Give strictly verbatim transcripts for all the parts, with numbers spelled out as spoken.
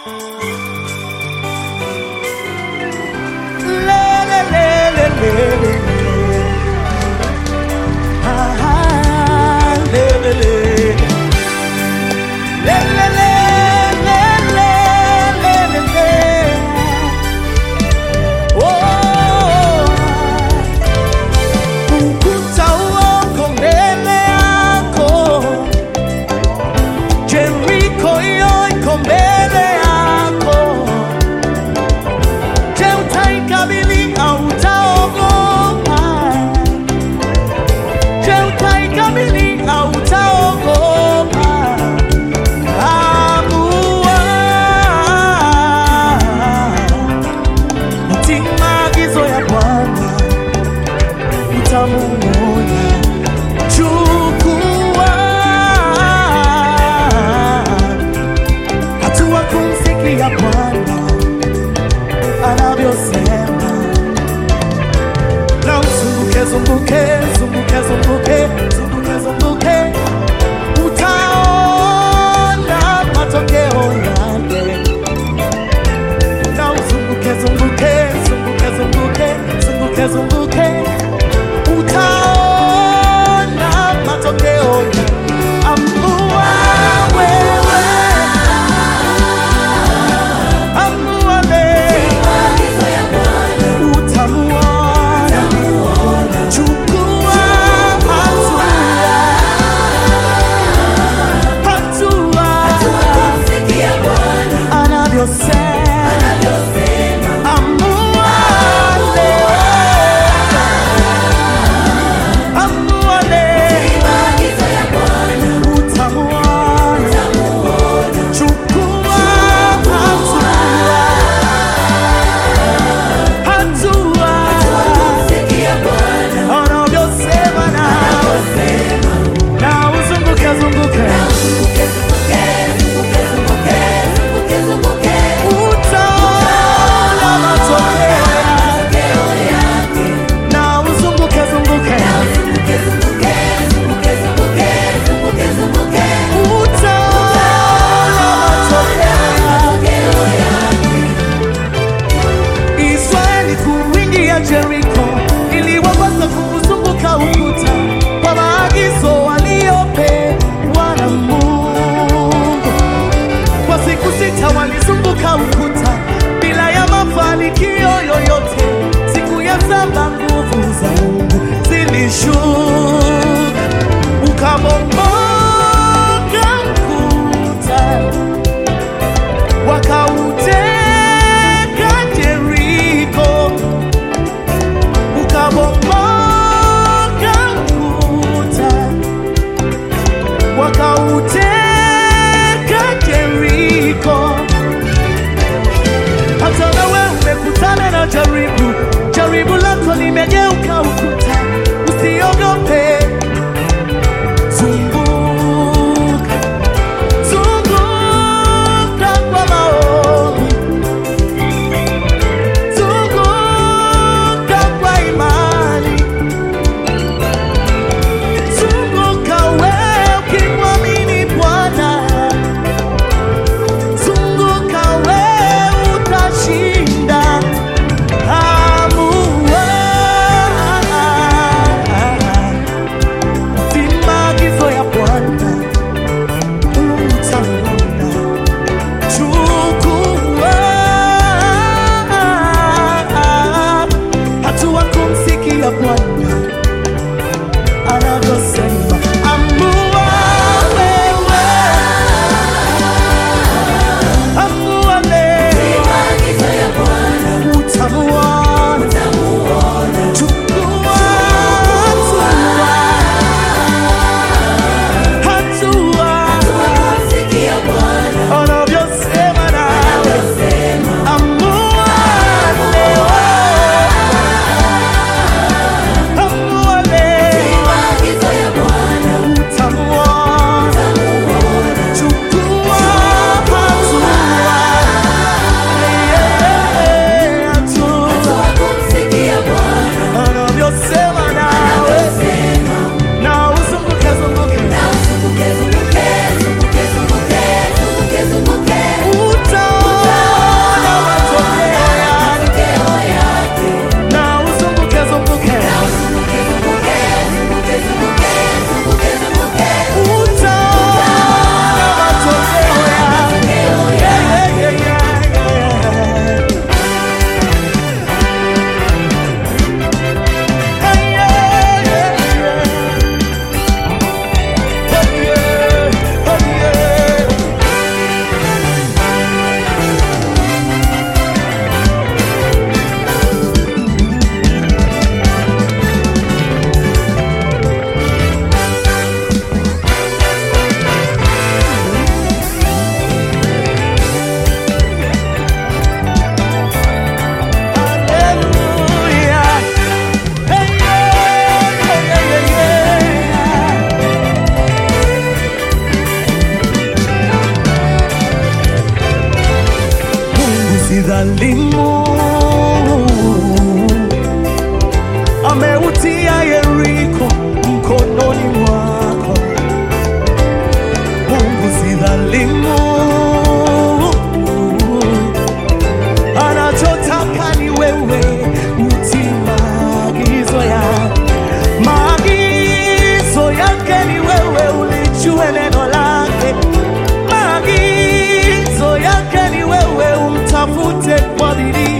Amua dhalimu ameutia Yeriko mkononi mwako. Mungu si dhalimu, anachotaka ni wewe utii maagizo yake. Maagizo yake ni wewe ulijue neno lake. Maagizo yake ni wewe umtafute kwa bidii.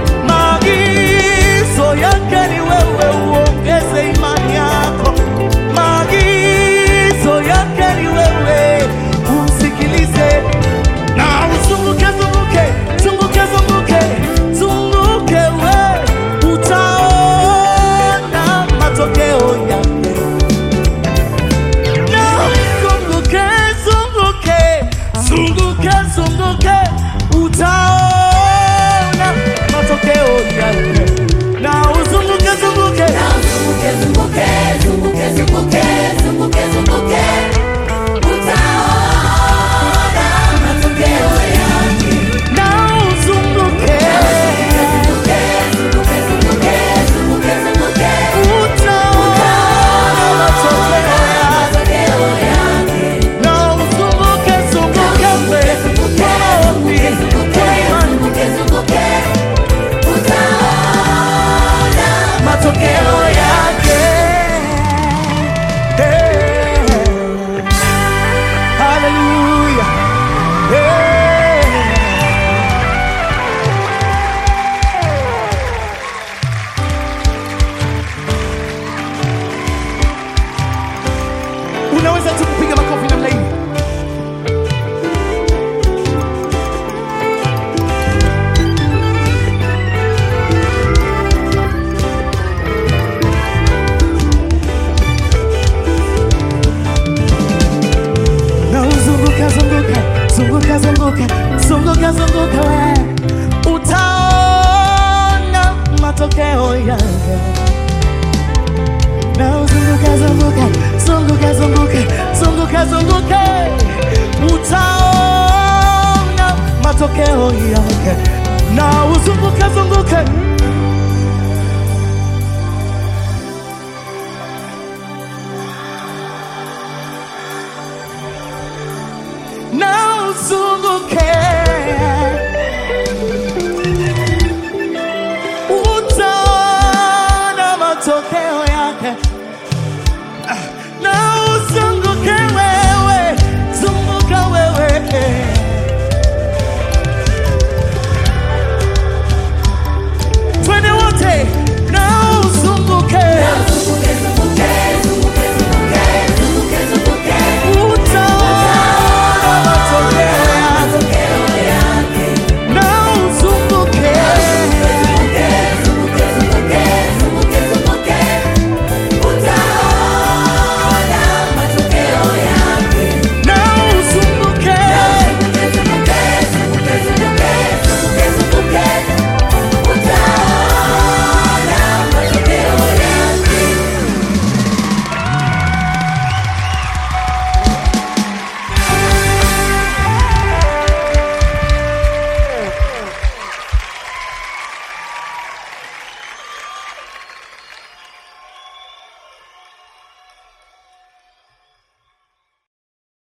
Maagizo yake ni wewe uongeze imani yako. Maagizo yake ni wewe umsikilize na uzunguke zunguke zunguke zunguke zunguke, we utaona matokeo yake. Na zunguke zunguke zunguke zunguke, utaona matokeo yake. Na uzunguke zunguke na zunguke zunguke zunguke zunguke zunguke zunguke, utaona matokeo yake. na uzunguke Zunguke zunguke zunguke zunguke zunguke, utaona matokeo yake. matokeo yake. Na uzunguke zunguke mbele kwa maombi, kwa imani, matokeo yake. Hey. Hallelujah. Hey. Unaweza tu kupiga makofi namna hii. Na uzunguka zunguka zunguka zunguka zunguka zunguka, we utaona matokeo yake. Na uzunguka zunguka zunguka zunguka zunguka zunguka, utaona matokeo yake. Na uzunguka zunguka na uzunguke